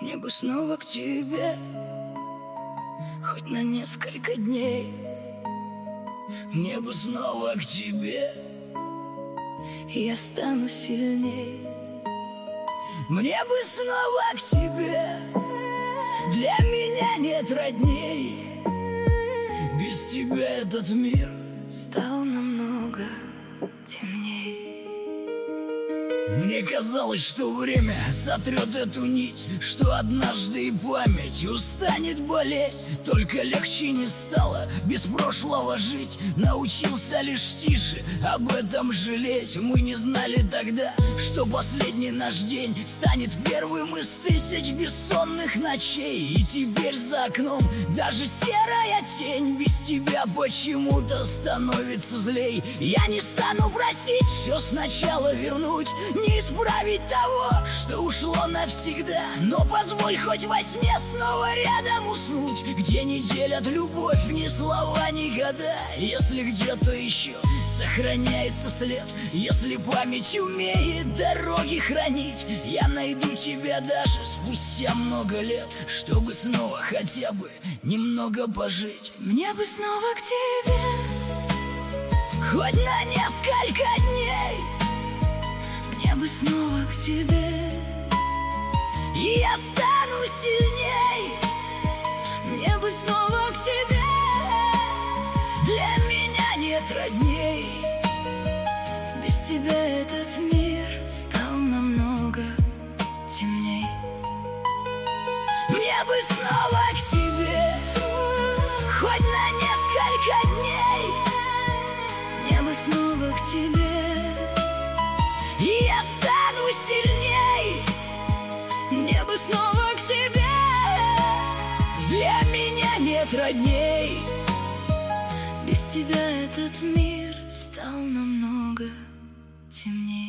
Мне бы снова к тебе, хоть на несколько дней. Мне бы снова к тебе, и я стану сильней. Мне бы снова к тебе, для меня нет родней. Без тебя этот мир стал намного темней. Мне казалось, что время сотрет эту нить, что однажды и память устанет болеть. Только легче не стало без прошлого жить. Научился лишь тише об этом жалеть. Мы не знали тогда, что последний наш день станет первым из 1000 бессонных ночей. И теперь за окном даже серая тень без тебя почему-то становится злей. Я не стану просить все сначала вернуть, не исправить того, что ушло навсегда. Но позволь хоть во сне снова рядом уснуть, где не делят любовь ни слова, ни года. Если где-то еще сохраняется след, если память умеет дороги хранить, я найду тебя даже спустя много лет, чтобы снова хотя бы немного пожить. Мне бы снова к тебе, хоть на несколько дней. Мне бы снова к тебе, и я стану сильней. Мне бы снова к тебе, для меня нет родней. Без тебя этот мир стал намного темней. Мне бы снова к тебе, хоть на несколько дней. Мне бы снова к тебе, и я стану сильней. Мне бы снова к тебе, для меня нет родней. Без тебя этот мир стал намного темнее.